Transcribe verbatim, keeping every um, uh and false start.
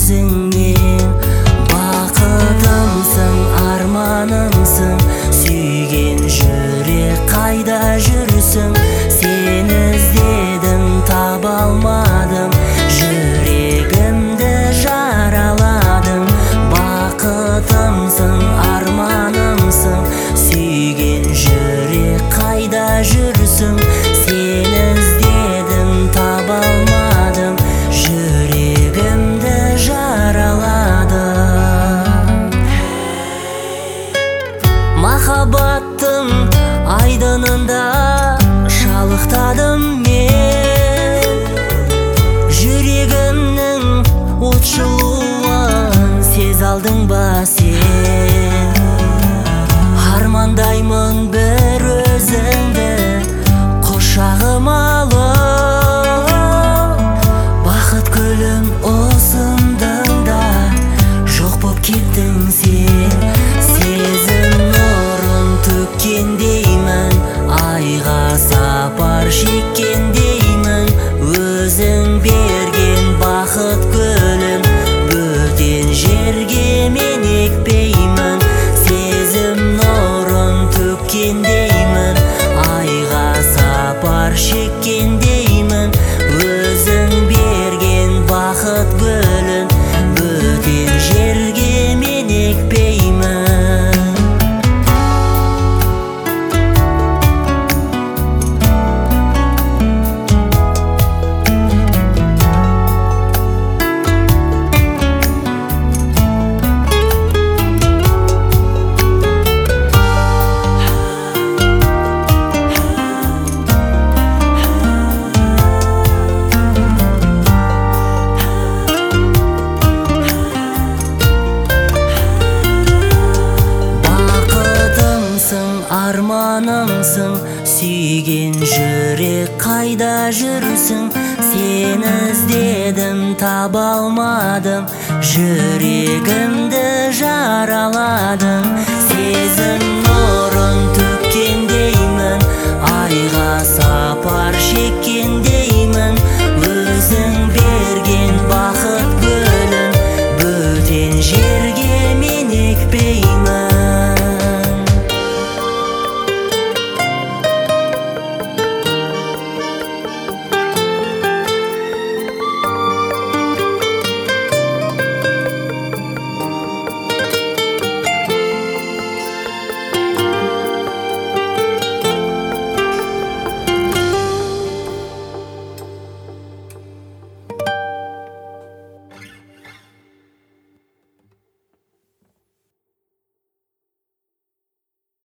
өзіңмен. Бақытымсың, арманымсың, сүйген жүрек қайда жүрсің? Сені іздедім, таба алмадым, жүрегімді жараладым. Бақытымсың, арманымсың, сүйген жүрек қайда жүрсің? Сені іздедім, таба алмадым, жүрегімді жараладым. Махаббаттың айдынында шалықтадым мен, жүрегімнің от жылуын сез алдың ба сен? Армандаймын бір өзіңді құшағыма алып, бақыт гүлім ұсындың да жоқ боп кеттің сен. Сезім нұрын төккендеймін, айға сапар шеккендеймін. Өзің берген бақыт гүлін бөтен жерге мен екпеймін. Сезім нұрын төккендеймін, айға сапар шеккендеймін. Өзің берген бақыт гүлін бөтен жерге мен екпеймін. Арманымсың, сүйген жүрек қайда жүрсің? Сені іздедім, таба алмадым, жүрегімді жараладым. Сезім нұрын төккендеймін, айға